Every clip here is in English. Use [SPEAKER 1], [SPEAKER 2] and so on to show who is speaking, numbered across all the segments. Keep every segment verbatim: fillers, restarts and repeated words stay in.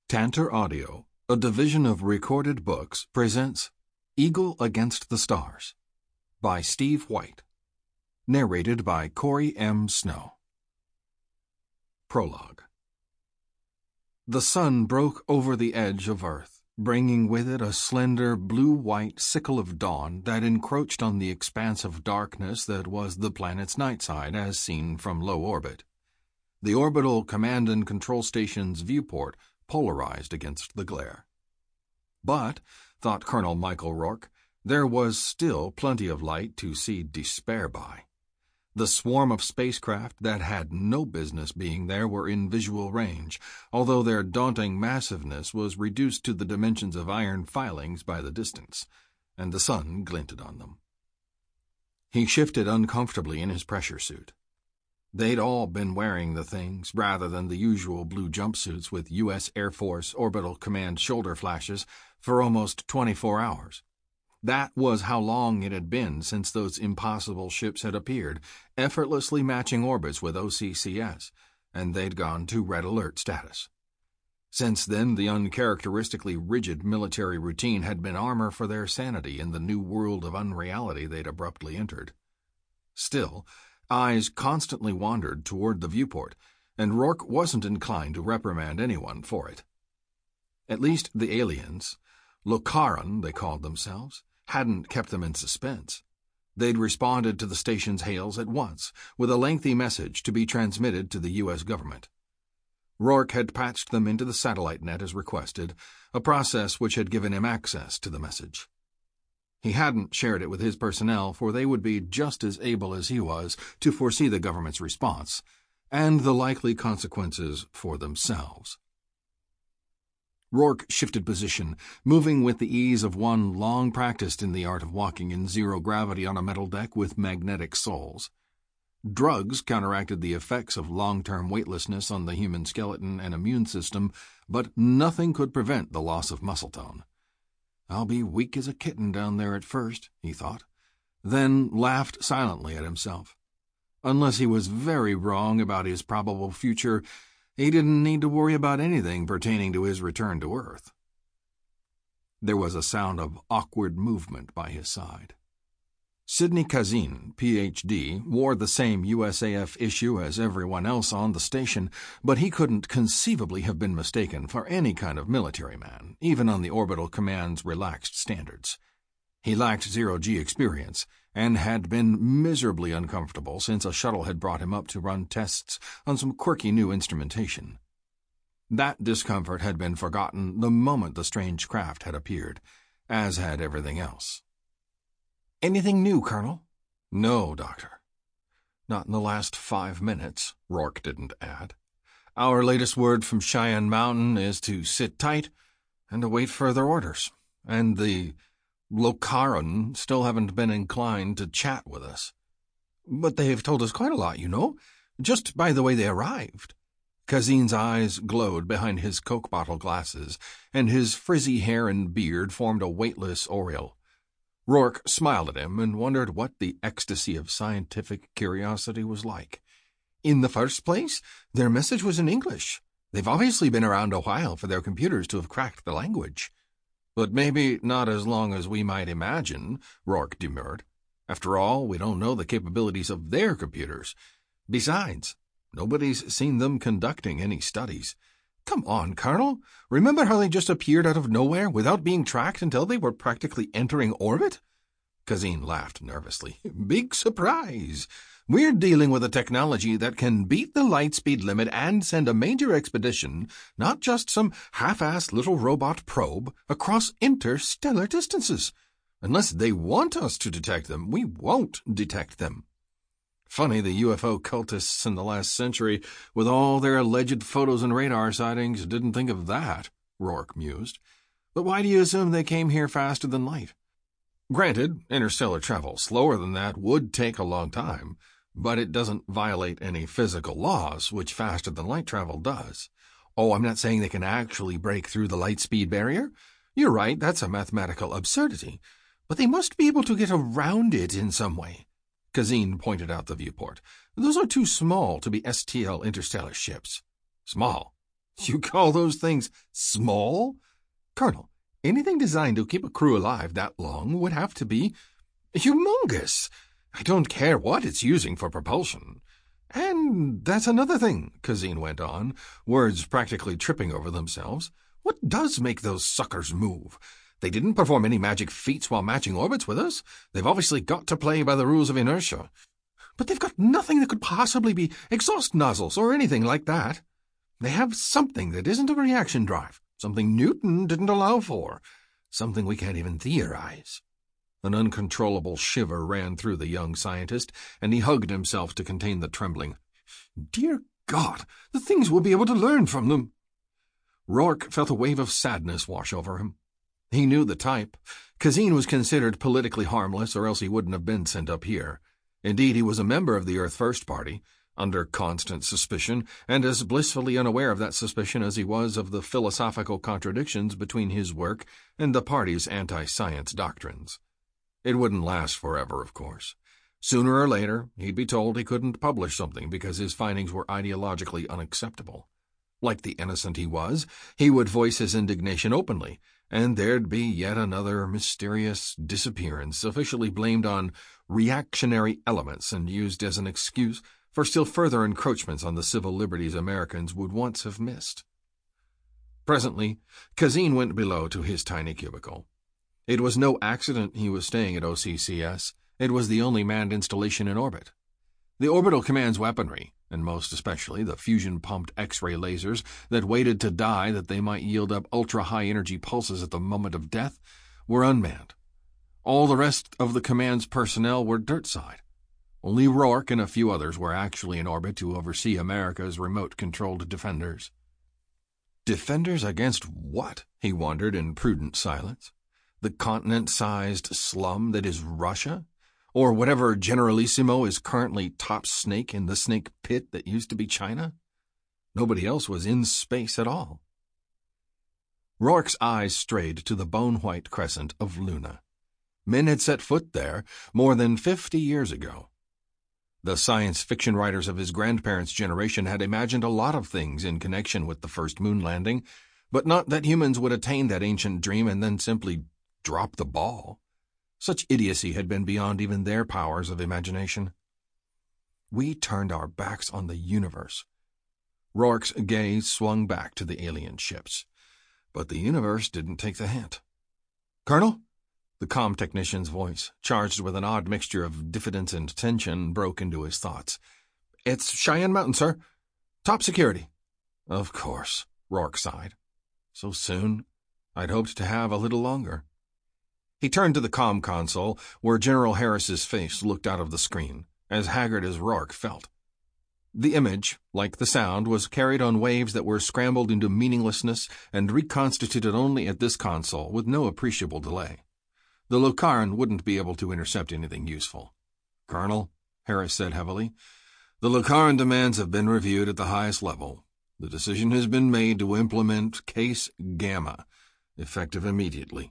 [SPEAKER 1] Tantor Audio, a division of Recorded Books, presents Eagle Against the Stars by Steve White. Narrated by Corey M. Snow. Prologue. The sun broke over the edge of Earth, bringing with it a slender blue-white sickle of dawn that encroached on the expanse of darkness that was the planet's night side as seen from low orbit. The orbital command and control station's viewport polarized against the glare. But, thought Colonel Michael Rourke, there was still plenty of light to see despair by. The swarm of spacecraft that had no business being there were in visual range, although their daunting massiveness was reduced to the dimensions of iron filings by the distance, and the sun glinted on them. He shifted uncomfortably in his pressure suit. They'd all been wearing the things, rather than the usual blue jumpsuits with U S Air Force Orbital Command shoulder flashes, for almost twenty-four hours. That was how long it had been since those impossible ships had appeared, effortlessly matching orbits with O C C S, and they'd gone to red alert status. Since then, the uncharacteristically rigid military routine had been armor for their sanity in the new world of unreality they'd abruptly entered. Still, eyes constantly wandered toward the viewport, and Rourke wasn't inclined to reprimand anyone for it. At least the aliens, Lokaran they called themselves, hadn't kept them in suspense. They'd responded to the station's hails at once, with a lengthy message to be transmitted to the U S government. Rourke had patched them into the satellite net as requested, a process which had given him access to the message. He hadn't shared it with his personnel, for they would be just as able as he was to foresee the government's response, and the likely consequences for themselves. Rourke shifted position, moving with the ease of one long practiced in the art of walking in zero gravity on a metal deck with magnetic soles. Drugs counteracted the effects of long-term weightlessness on the human skeleton and immune system, but nothing could prevent the loss of muscle tone. I'll be weak as a kitten down there at first, he thought, then laughed silently at himself. Unless he was very wrong about his probable future, he didn't need to worry about anything pertaining to his return to Earth. There was a sound of awkward movement by his side. Sidney Kazin, P H D, wore the same U S A F issue as everyone else on the station, but he couldn't conceivably have been mistaken for any kind of military man, even on the Orbital Command's relaxed standards. He lacked zero-G experience, and had been miserably uncomfortable since a shuttle had brought him up to run tests on some quirky new instrumentation. That discomfort had been forgotten the moment the strange craft had appeared, as had everything else. "Anything new, Colonel?" "No, Doctor. Not in the last five minutes," Rourke didn't add. "Our latest word from Cheyenne Mountain is to sit tight and await further orders, and the Lokaran still haven't been inclined to chat with us." "But they've told us quite a lot, you know, just by the way they arrived." Kazin's eyes glowed behind his Coke bottle glasses, and his frizzy hair and beard formed a weightless aureole. Rourke smiled at him and wondered what the ecstasy of scientific curiosity was like. "In the first place, their message was in English. They've obviously been around a while for their computers to have cracked the language." "But maybe not as long as we might imagine," Rourke demurred. "After all, we don't know the capabilities of their computers. Besides, nobody's seen them conducting any studies." "Come on, Colonel. Remember how they just appeared out of nowhere without being tracked until they were practically entering orbit?" Kazin laughed nervously. "Big surprise. We're dealing with a technology that can beat the light speed limit and send a major expedition, not just some half-assed little robot probe, across interstellar distances. Unless they want us to detect them, we won't detect them." Funny the U F O cultists in the last century, with all their alleged photos and radar sightings, didn't think of that, Rourke mused. "But why do you assume they came here faster than light?" "Granted, interstellar travel slower than that would take a long time, but it doesn't violate any physical laws, which faster than light travel does." "Oh, I'm not saying they can actually break through the light speed barrier. You're right, that's a mathematical absurdity. But they must be able to get around it in some way." Kazin pointed out the viewport. "Those are too small to be S T L interstellar ships." "Small? You call those things small? Colonel, anything designed to keep a crew alive that long would have to be humongous. I don't care what it's using for propulsion. And that's another thing, Kazin went on, words practically tripping over themselves. What does make those suckers move? They didn't perform any magic feats while matching orbits with us. They've obviously got to play by the rules of inertia. But they've got nothing that could possibly be exhaust nozzles or anything like that. They have something that isn't a reaction drive, something Newton didn't allow for, something we can't even theorize. An uncontrollable shiver ran through the young scientist, and he hugged himself to contain the trembling. Dear God, the things we'll be able to learn from them. Rourke felt a wave of sadness wash over him. He knew the type. Kazin was considered politically harmless, or else he wouldn't have been sent up here. Indeed, he was a member of the Earth First Party, under constant suspicion, and as blissfully unaware of that suspicion as he was of the philosophical contradictions between his work and the party's anti-science doctrines. It wouldn't last forever, of course. Sooner or later, he'd be told he couldn't publish something because his findings were ideologically unacceptable. Like the innocent he was, he would voice his indignation openly, and there'd be yet another mysterious disappearance officially blamed on reactionary elements and used as an excuse for still further encroachments on the civil liberties Americans would once have missed. Presently, Kazin went below to his tiny cubicle. It was no accident he was staying at O C C S. It was the only manned installation in orbit. The Orbital Command's weaponry, and most especially the fusion-pumped X-ray lasers that waited to die that they might yield up ultra-high-energy pulses at the moment of death, were unmanned. All the rest of the Command's personnel were dirt-side. Only Rourke and a few others were actually in orbit to oversee America's remote-controlled defenders. Defenders against what? He wondered in prudent silence. The continent-sized slum that is Russia? Or whatever Generalissimo is currently top snake in the snake pit that used to be China? Nobody else was in space at all. Rourke's eyes strayed to the bone-white crescent of Luna. Men had set foot there more than fifty years ago. The science fiction writers of his grandparents' generation had imagined a lot of things in connection with the first moon landing, but not that humans would attain that ancient dream and then simply drop the ball. Such idiocy had been beyond even their powers of imagination. We turned our backs on the universe. Rourke's gaze swung back to the alien ships. But the universe didn't take the hint. Colonel? The comm technician's voice, charged with an odd mixture of diffidence and tension, broke into his thoughts. It's Cheyenne Mountain, sir. Top security. Of course, Rourke sighed. So soon? I'd hoped to have a little longer. He turned to the comm console, where General Harris's face looked out of the screen, as haggard as Rourke felt. The image, like the sound, was carried on waves that were scrambled into meaninglessness and reconstituted only at this console with no appreciable delay. The Locaran wouldn't be able to intercept anything useful. Colonel, Harris said heavily, the Locaran demands have been reviewed at the highest level. The decision has been made to implement Case Gamma, effective immediately.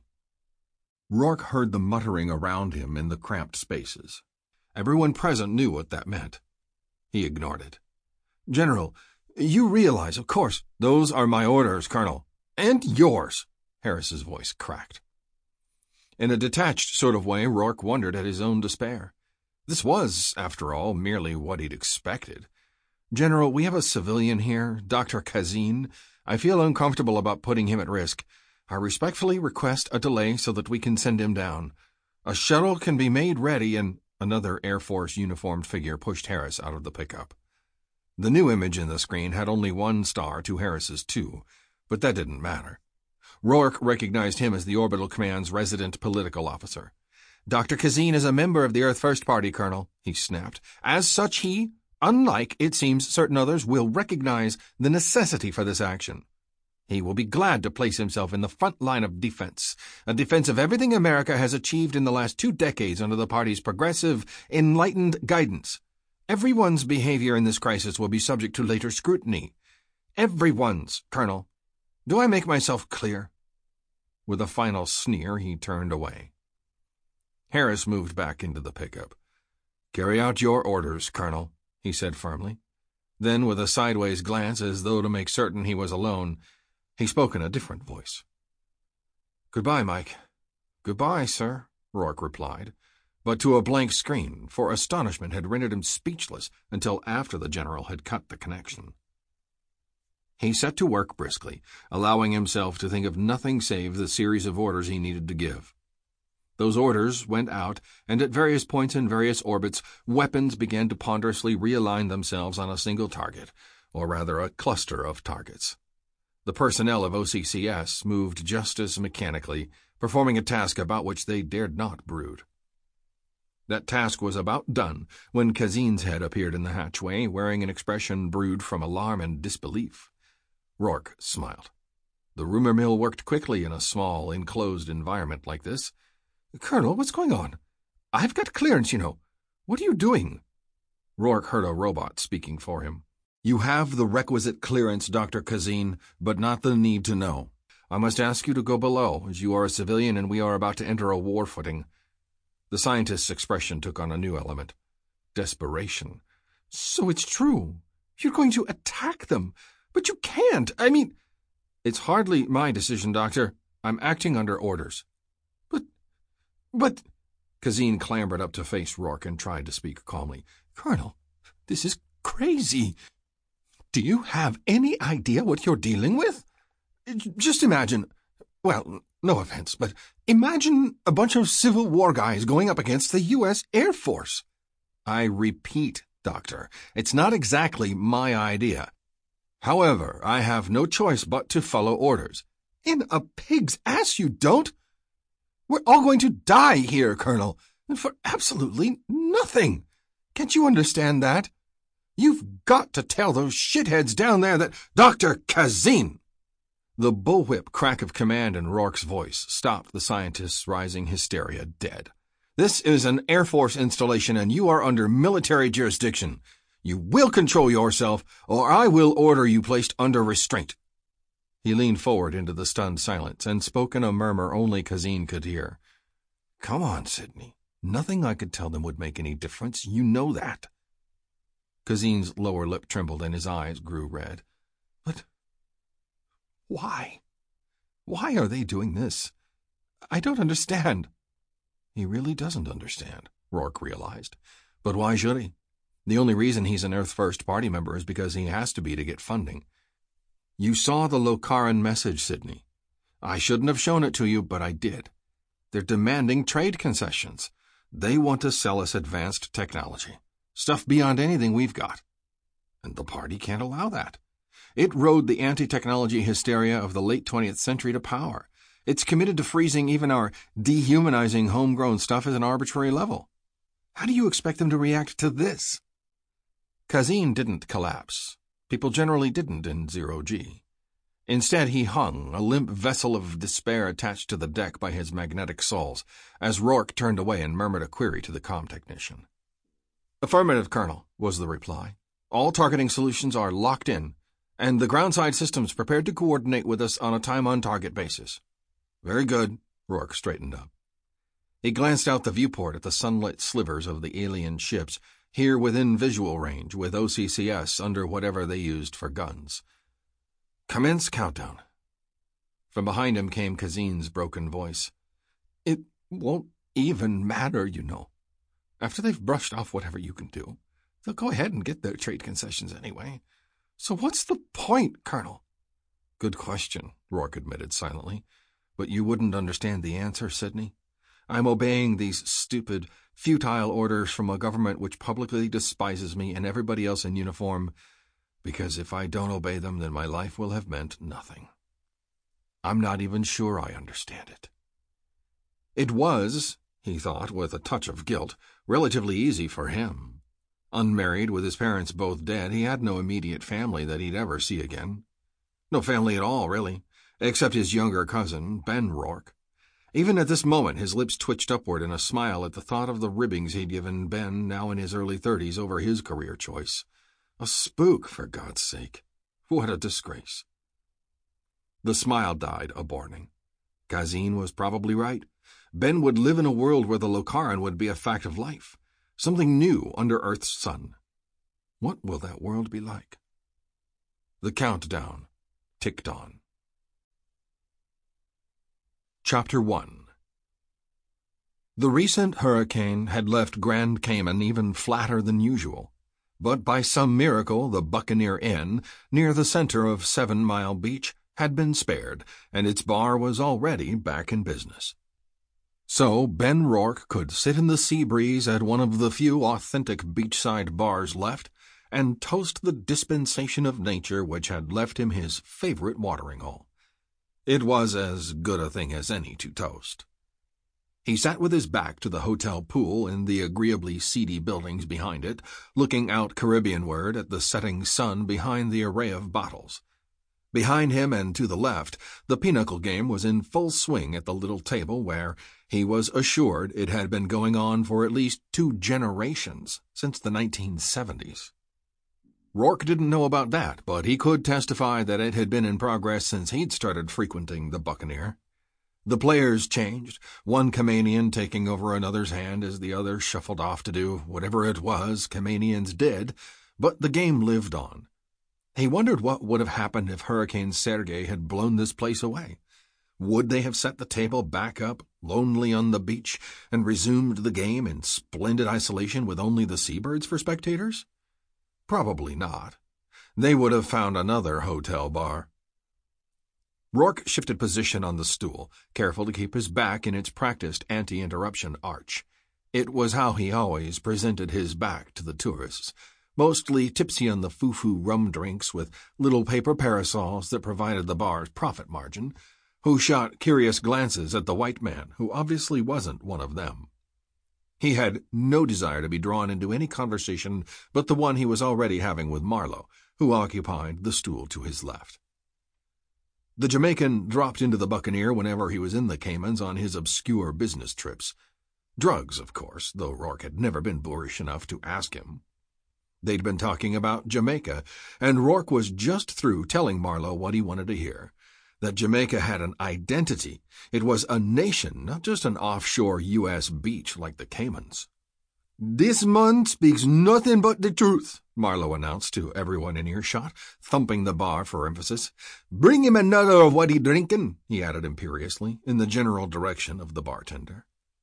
[SPEAKER 1] Rourke heard the muttering around him in the cramped spaces. Everyone present knew what that meant. He ignored it. General, you realize, of course, those are my orders, Colonel. And yours, Harris's voice cracked. In a detached sort of way, Rourke wondered at his own despair. This was, after all, merely what he'd expected. General, we have a civilian here, Doctor Kazin. I feel uncomfortable about putting him at risk. I respectfully request a delay so that we can send him down. A shuttle can be made ready and another Air Force uniformed figure pushed Harris out of the pickup. The new image in the screen had only one star to Harris's two, but that didn't matter. Rourke recognized him as the Orbital Command's resident political officer. Doctor Kazin is a member of the Earth First Party, Colonel, he snapped. As such, he, unlike, it seems, certain others, will recognize the necessity for this action. He will be glad to place himself in the front line of defense, a defense of everything America has achieved in the last two decades under the party's progressive, enlightened guidance. Everyone's behavior in this crisis will be subject to later scrutiny. Everyone's, Colonel. Do I make myself clear? With a final sneer, he turned away. Harris moved back into the pickup. Carry out your orders, Colonel, he said firmly. Then, with a sideways glance as though to make certain he was alone, he spoke in a different voice. "Goodbye, Mike." "Goodbye, sir," Rourke replied, but to a blank screen, for astonishment had rendered him speechless until after the general had cut the connection. He set to work briskly, allowing himself to think of nothing save the series of orders he needed to give. Those orders went out, and at various points in various orbits, weapons began to ponderously realign themselves on a single target, or rather a cluster of targets. The personnel of O C C S moved just as mechanically, performing a task about which they dared not brood. That task was about done when Kazin's head appeared in the hatchway, wearing an expression brewed from alarm and disbelief. Rourke smiled. The rumor mill worked quickly in a small, enclosed environment like this. "Colonel, what's going on? I've got clearance, you know. What are you doing?" Rourke heard a robot speaking for him. "You have the requisite clearance, Doctor Kazin, but not the need to know. I must ask you to go below, as you are a civilian and we are about to enter a war footing." The scientist's expression took on a new element. Desperation. "So it's true. You're going to attack them. But you can't. I mean—" "It's hardly my decision, Doctor. I'm acting under orders." But... But... Kazin clambered up to face Rourke and tried to speak calmly. "Colonel, this is crazy. Do you have any idea what you're dealing with? Just imagine... Well, no offense, but imagine a bunch of Civil War guys going up against the U S Air Force." "I repeat, Doctor, it's not exactly my idea. However, I have no choice but to follow orders." "In a pig's ass you don't! We're all going to die here, Colonel, and for absolutely nothing. Can't you understand that? You've got to tell those shitheads down there that—" "Doctor Kazin!" The bullwhip crack of command in Rourke's voice stopped the scientist's rising hysteria dead. "This is an Air Force installation, and you are under military jurisdiction. You will control yourself, or I will order you placed under restraint." He leaned forward into the stunned silence and spoke in a murmur only Kazin could hear. "Come on, Sidney. Nothing I could tell them would make any difference. You know that." Kazin's lower lip trembled and his eyes grew red. "But why? Why are they doing this? I don't understand." He really doesn't understand, Rourke realized. But why should he? The only reason he's an Earth First party member is because he has to be to get funding. You saw the Lokaran message, Sidney. I shouldn't have shown it to you, but I did. They're demanding trade concessions. They want to sell us advanced technology, stuff beyond anything we've got. And the party can't allow that. It rode the anti-technology hysteria of the late twentieth century to power. It's committed to freezing even our dehumanizing homegrown stuff at an arbitrary level. How do you expect them to react to this? Kazin didn't collapse. People generally didn't in zero-G. Instead, he hung, a limp vessel of despair attached to the deck by his magnetic soles, as Rourke turned away and murmured a query to the comm technician. "Affirmative, Colonel," was the reply. "All targeting solutions are locked in, and the groundside systems prepared to coordinate with us on a time-on-target basis." "Very good," Rourke straightened up. He glanced out the viewport at the sunlit slivers of the alien ships, here within visual range, with O C C S under whatever they used for guns. "Commence countdown." From behind him came Kazin's broken voice. "It won't even matter, you know. After they've brushed off whatever you can do, they'll go ahead and get their trade concessions anyway. So what's the point, Colonel?" "Good question," Rourke admitted silently. "But you wouldn't understand the answer, Sidney. I'm obeying these stupid, futile orders from a government which publicly despises me and everybody else in uniform, because if I don't obey them, then my life will have meant nothing. I'm not even sure I understand it." It was, he thought with a touch of guilt, relatively easy for him. Unmarried, with his parents both dead, he had no immediate family that he'd ever see again. No family at all, really, except his younger cousin, Ben Rourke. Even at this moment, his lips twitched upward in a smile at the thought of the ribbings he'd given Ben, now in his early thirties, over his career choice. A spook, for God's sake. What a disgrace. The smile died a warning. Kazin was probably right. Ben would live in a world where the Lokaran would be a fact of life, something new under Earth's sun. What will that world be like? The countdown ticked on. Chapter one. The recent hurricane had left Grand Cayman even flatter than usual, but by some miracle the Buccaneer Inn, near the center of Seven Mile Beach, had been spared, and its bar was already back in business. So Ben Rourke could sit in the sea breeze at one of the few authentic beachside bars left and toast the dispensation of nature which had left him his favorite watering hole. It was as good a thing as any to toast. He sat with his back to the hotel pool in the agreeably seedy buildings behind it, looking out Caribbeanward at the setting sun behind the array of bottles. Behind him and to the left, the pinochle game was in full swing at the little table where, he was assured, it had been going on for at least two generations, since the nineteen seventies. Rourke didn't know about that, but he could testify that it had been in progress since he'd started frequenting the Buccaneer. The players changed, one Caymanian taking over another's hand as the other shuffled off to do whatever it was Caymanians did, but the game lived on. He wondered what would have happened if Hurricane Sergei had blown this place away. Would they have set the table back up, lonely on the beach, and resumed the game in splendid isolation with only the seabirds for spectators? Probably not. They would have found another hotel bar. Rourke shifted position on the stool, careful to keep his back in its practiced anti-interruption arch. It was how he always presented his back to the tourists, mostly tipsy on the foo-foo rum drinks with little paper parasols that provided the bar's profit margin, who shot curious glances at the white man, who obviously wasn't one of them. He had no desire to be drawn into any conversation but the one he was already having with Marlowe, who occupied the stool to his left. The Jamaican dropped into the Buccaneer whenever he was in the Caymans on his obscure business trips. Drugs, of course, though Rourke had never been boorish enough to ask him. They'd been talking about Jamaica, and Rourke was just through telling Marlowe what he wanted to hear, that Jamaica had an identity. It was a nation, not just an offshore U S beach like the Caymans. "This man speaks nothing but the truth," Marlowe announced to everyone in earshot, thumping the bar for emphasis. "Bring him another of what he drinking," he added imperiously, in the general direction of the bartender.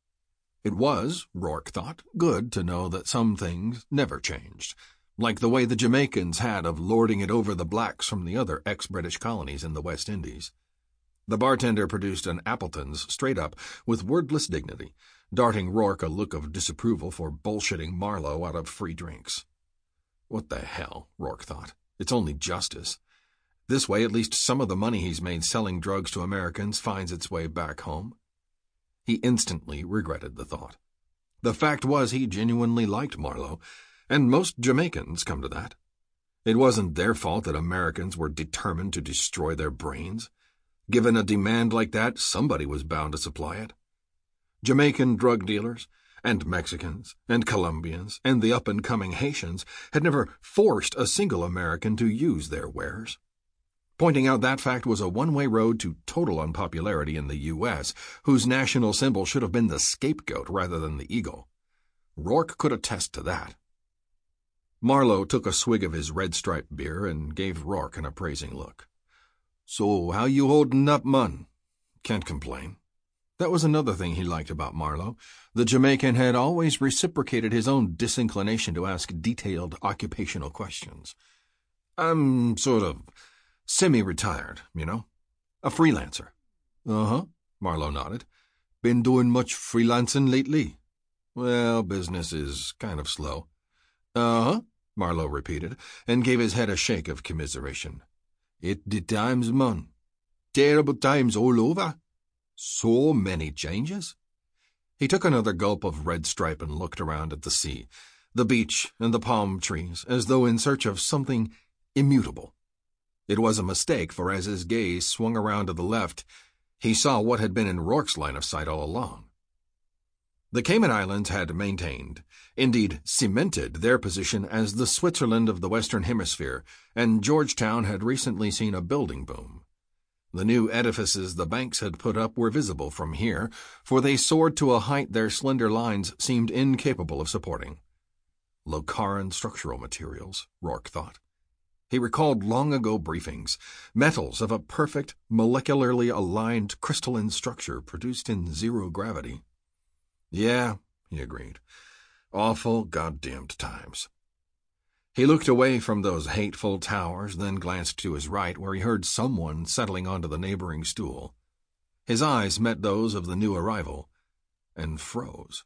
[SPEAKER 1] It was, Rourke thought, good to know that some things never changed, like the way the Jamaicans had of lording it over the blacks from the other ex-British colonies in the West Indies. The bartender produced an Appleton's straight up, with wordless dignity, darting Rourke a look of disapproval for bullshitting Marlowe out of free drinks. What the hell, Rourke thought. It's only justice. This way at least some of the money he's made selling drugs to Americans finds its way back home. He instantly regretted the thought. The fact was he genuinely liked Marlowe, and most Jamaicans come to that. It wasn't their fault that Americans were determined to destroy their brains. Given a demand like that, somebody was bound to supply it. Jamaican drug dealers, and Mexicans, and Colombians, and the up-and-coming Haitians had never forced a single American to use their wares. Pointing out that fact was a one-way road to total unpopularity in the U S, whose national symbol should have been the scapegoat rather than the eagle. Rourke could attest to that. Marlowe took a swig of his Red Stripe beer and gave Rourke an appraising look. "So, how you holdin' up, mun?" "Can't complain." That was another thing he liked about Marlowe. The Jamaican had always reciprocated his own disinclination to ask detailed occupational questions. "I'm sort of semi-retired, you know. A freelancer." "Uh-huh," Marlowe nodded. "Been doing much freelancing lately?" "Well, business is kind of slow." "Uh-huh," Marlowe repeated, and gave his head a shake of commiseration. "It the times, man. Terrible times all over. So many changes." He took another gulp of Red Stripe and looked around at the sea, the beach, and the palm trees, as though in search of something immutable. It was a mistake, for as his gaze swung around to the left, he saw what had been in Rourke's line of sight all along. The Cayman Islands had maintained, indeed cemented, their position as the Switzerland of the Western Hemisphere, and Georgetown had recently seen a building boom. The new edifices the banks had put up were visible from here, for they soared to a height their slender lines seemed incapable of supporting. Locaran structural materials, Rourke thought. He recalled long-ago briefings, metals of a perfect, molecularly aligned crystalline structure produced in zero gravity. Yeah, he agreed. Awful goddamned times. He looked away from those hateful towers, then glanced to his right, where he heard someone settling onto the neighboring stool. His eyes met those of the new arrival, and froze.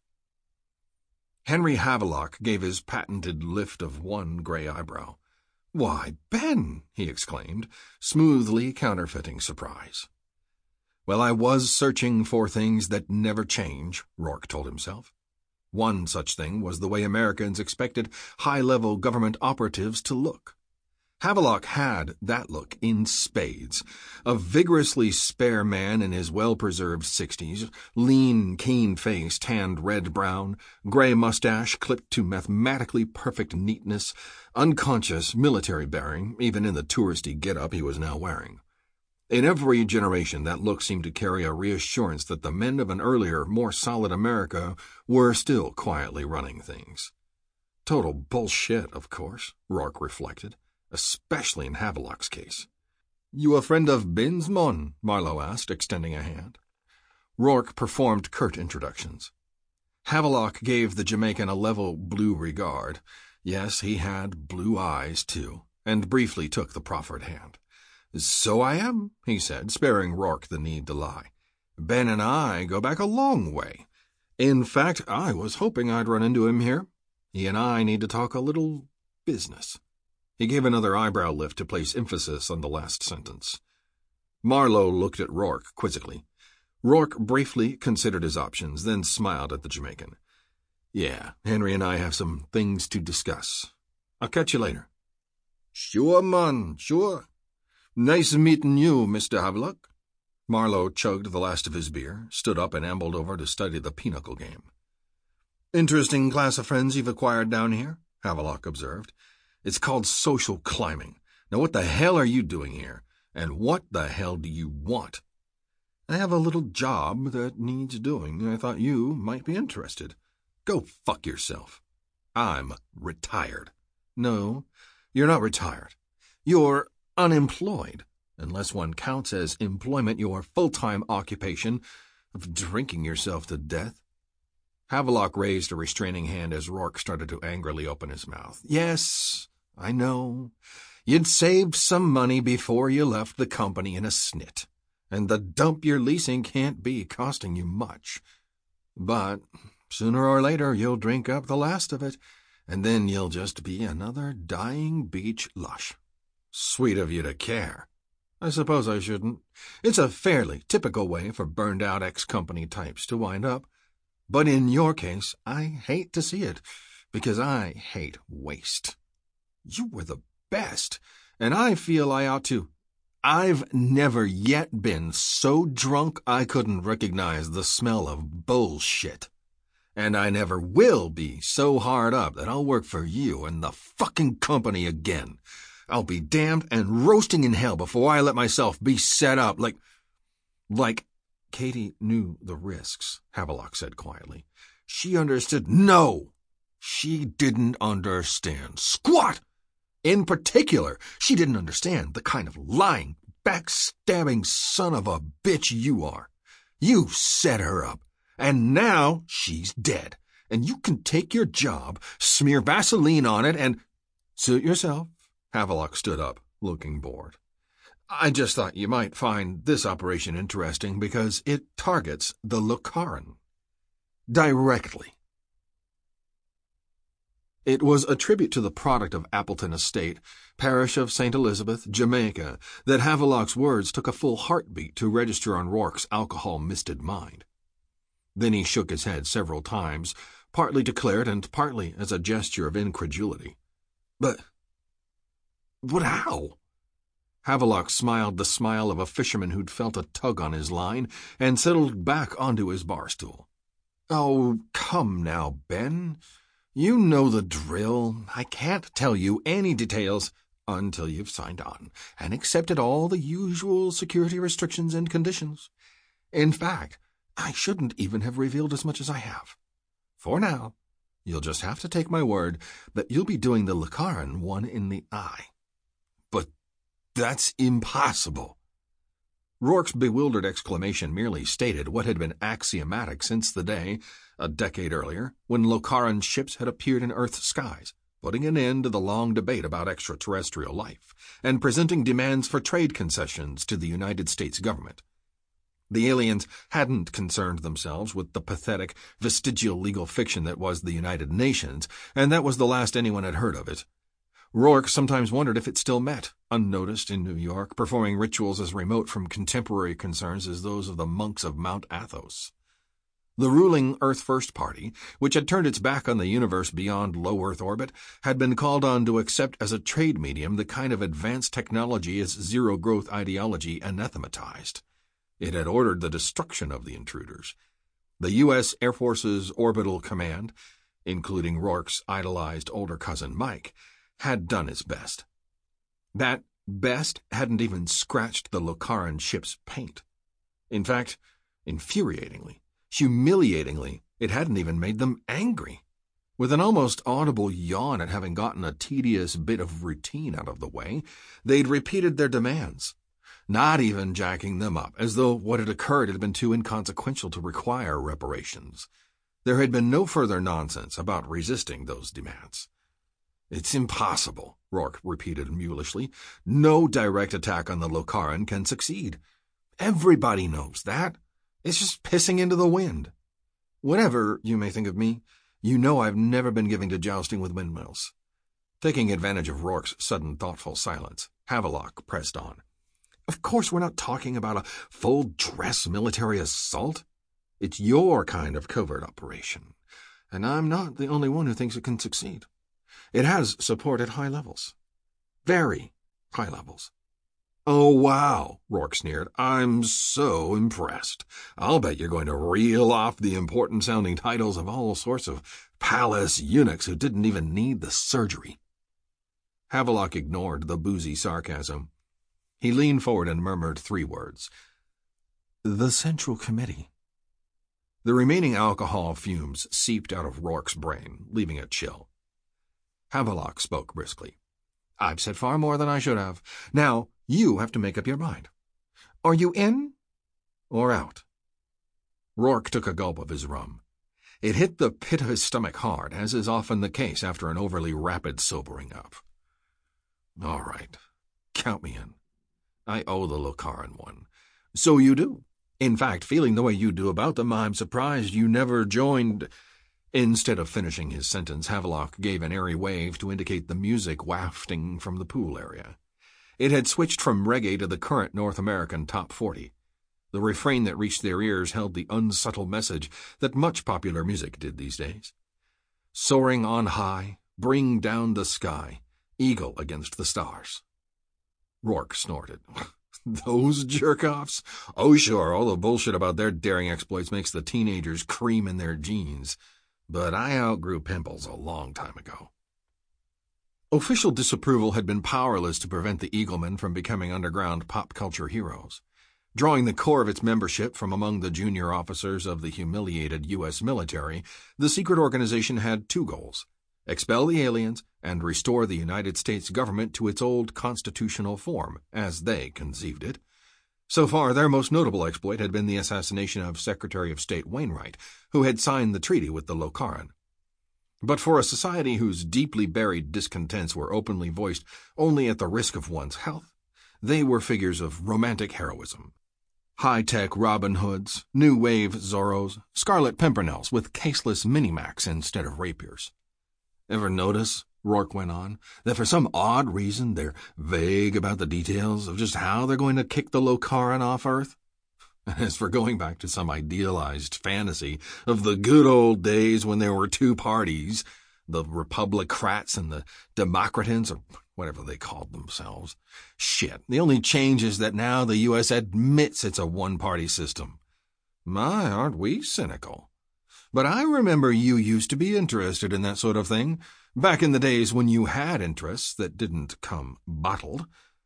[SPEAKER 1] Henry Havelock gave his patented lift of one gray eyebrow. "Why, Ben!" he exclaimed, smoothly counterfeiting surprise. Well, I was searching for things that never change, Rourke told himself. One such thing was the way Americans expected high-level government operatives to look. Havelock had that look in spades. A vigorously spare man in his well-preserved sixties, lean, keen-faced, tanned red-brown, gray mustache clipped to mathematically perfect neatness, unconscious military bearing, even in the touristy get-up he was now wearing. In every generation, that look seemed to carry a reassurance that the men of an earlier, more solid America were still quietly running things. Total bullshit, of course, Rourke reflected, especially in Havelock's case. "You a friend of Ben's, mon?" Marlowe asked, extending a hand. Rourke performed curt introductions. Havelock gave the Jamaican a level blue regard. Yes, he had blue eyes, too, and briefly took the proffered hand. "So I am," he said, sparing Rourke the need to lie. "Ben and I go back a long way. In fact, I was hoping I'd run into him here. He and I need to talk a little business." He gave another eyebrow lift to place emphasis on the last sentence. Marlowe looked at Rourke quizzically. Rourke briefly considered his options, then smiled at the Jamaican. "Yeah, Henry and I have some things to discuss. I'll catch you later." "Sure, man, sure. Nice meeting you, Mister Havelock." Marlowe chugged the last of his beer, stood up and ambled over to study the pinochle game. "Interesting class of friends you've acquired down here," Havelock observed. "It's called social climbing. Now what the hell are you doing here? And what the hell do you want?" "I have a little job that needs doing. I thought you might be interested." "Go fuck yourself. I'm retired." "No, you're not retired. You're unemployed, unless one counts as employment your full-time occupation of drinking yourself to death." Havelock raised a restraining hand as Rourke started to angrily open his mouth. "Yes, I know. You'd saved some money before you left the company in a snit, and the dump you're leasing can't be costing you much. But sooner or later you'll drink up the last of it, and then you'll just be another dying beach lush. Sweet of you to care. I suppose I shouldn't. It's a fairly typical way for burned-out ex-company types to wind up. But in your case, I hate to see it, because I hate waste. You were the best, and I feel I ought to. I've never yet been so drunk I couldn't recognize the smell of bullshit. And I never will be so hard up that I'll work for you and the fucking company again. I'll be damned and roasting in hell before I let myself be set up like... Like... Katie knew the risks, Havelock said quietly. She understood. No! She didn't understand squat! In particular, she didn't understand the kind of lying, backstabbing son of a bitch you are. You set her up, and now she's dead, and you can take your job, smear Vaseline on it, and... Suit yourself. Havelock stood up, looking bored. I just thought you might find this operation interesting because it targets the Locaran. Directly. It was a tribute to the product of Appleton Estate, parish of Saint Elizabeth, Jamaica, that Havelock's words took a full heartbeat to register on Rourke's alcohol-misted mind. Then he shook his head several times, partly declared and partly as a gesture of incredulity. But... But how? Havelock smiled the smile of a fisherman who'd felt a tug on his line and settled back onto his bar stool. Oh, come now, Ben. You know the drill. I can't tell you any details until you've signed on and accepted all the usual security restrictions and conditions. In fact, I shouldn't even have revealed as much as I have. For now, You'll just have to take my word that you'll be doing the Lakaran one in the eye. But that's impossible. Rourke's bewildered exclamation merely stated what had been axiomatic since the day, a decade earlier, when Lokaran ships had appeared in Earth's skies, putting an end to the long debate about extraterrestrial life, and presenting demands for trade concessions to the United States government. The aliens hadn't concerned themselves with the pathetic, vestigial legal fiction that was the United Nations, and that was the last anyone had heard of it. Rourke sometimes wondered if it still met, unnoticed in New York, performing rituals as remote from contemporary concerns as those of the monks of Mount Athos. The ruling Earth First Party, which had turned its back on the universe beyond low Earth orbit, had been called on to accept as a trade medium the kind of advanced technology its zero-growth ideology anathematized. It had ordered the destruction of the intruders. The U S Air Force's Orbital Command, including Rourke's idolized older cousin Mike, had done its best. That best hadn't even scratched the Lokaran ship's paint. In fact, infuriatingly, humiliatingly, it hadn't even made them angry. With an almost audible yawn at having gotten a tedious bit of routine out of the way, they'd repeated their demands, not even jacking them up, as though what had occurred had been too inconsequential to require reparations. There had been no further nonsense about resisting those demands. It's impossible, Rourke repeated mulishly. No direct attack on the Lokaran can succeed. Everybody knows that. It's just pissing into the wind. Whatever you may think of me, you know I've never been given to jousting with windmills. Taking advantage of Rourke's sudden thoughtful silence, Havelock pressed on. Of course we're not talking about a full-dress military assault. It's your kind of covert operation, and I'm not the only one who thinks it can succeed. It has support at high levels. Very high levels. Oh, wow, Rourke sneered. I'm so impressed. I'll bet you're going to reel off the important-sounding titles of all sorts of palace eunuchs who didn't even need the surgery. Havelock ignored the boozy sarcasm. He leaned forward and murmured three words. The Central Committee. The remaining alcohol fumes seeped out of Rourke's brain, leaving it chill. Havelock spoke briskly. I've said far more than I should have. Now, you have to make up your mind. Are you in or out? Rourke took a gulp of his rum. It hit the pit of his stomach hard, as is often the case after an overly rapid sobering up. All right. Count me in. I owe the Lokaran one. So you do. In fact, feeling the way you do about them, I'm surprised you never joined... Instead of finishing his sentence, Havelock gave an airy wave to indicate the music wafting from the pool area. It had switched from reggae to the current North American top forty. The refrain that reached their ears held the unsubtle message that much popular music did these days. Soaring on high, bring down the sky, eagle against the stars. Rourke snorted. Those jerk-offs? Oh, sure, all the bullshit about their daring exploits makes the teenagers cream in their jeans. But I outgrew pimples a long time ago. Official disapproval had been powerless to prevent the Eaglemen from becoming underground pop culture heroes. Drawing the core of its membership from among the junior officers of the humiliated U S military, the secret organization had two goals: expel the aliens and restore the United States government to its old constitutional form, as they conceived it. So far, their most notable exploit had been the assassination of Secretary of State Wainwright, who had signed the treaty with the Lokaran. But for a society whose deeply buried discontents were openly voiced only at the risk of one's health, they were figures of romantic heroism. High-tech Robin Hoods, new-wave Zorros, Scarlet Pimpernels with caseless Minimacs instead of rapiers. Ever notice, Rourke went on, that for some odd reason they're vague about the details of just how they're going to kick the Lokaran off Earth? As for going back to some idealized fantasy of the good old days when there were two parties, the Republicrats and the Democratans, or whatever they called themselves. Shit, the only change is that now the U S admits it's a one-party system. My, aren't we cynical? But I remember you used to be interested in that sort of thing, back in the days when you had interests that didn't come bottled.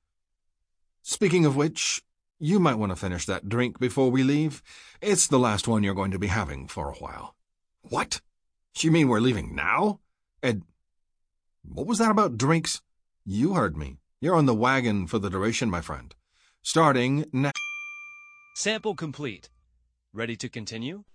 [SPEAKER 1] Speaking of which, you might want to finish that drink before we leave. It's the last one you're going to be having for a while. What? You mean we're leaving now? Ed, what was that about drinks? You heard me. You're on the wagon for the duration, my friend. Starting now.
[SPEAKER 2] Sample complete. Ready to continue?